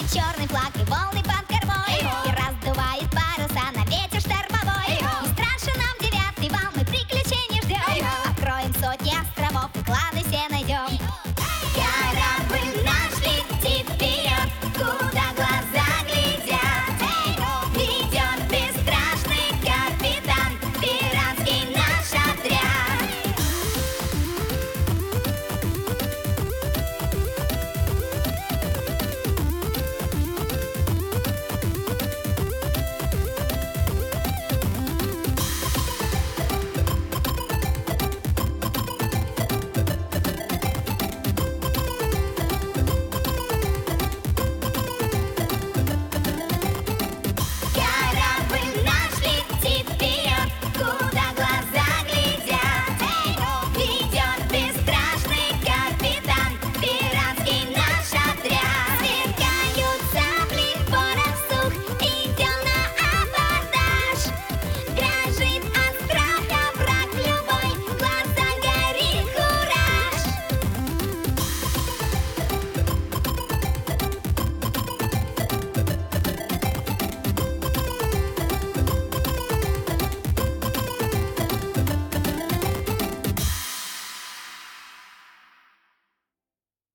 черный флаг и волны под кормой, и раздувает паруса на ветер штормовой. И страшен нам девятый вал, мы приключений ждем, откроем сотни островов.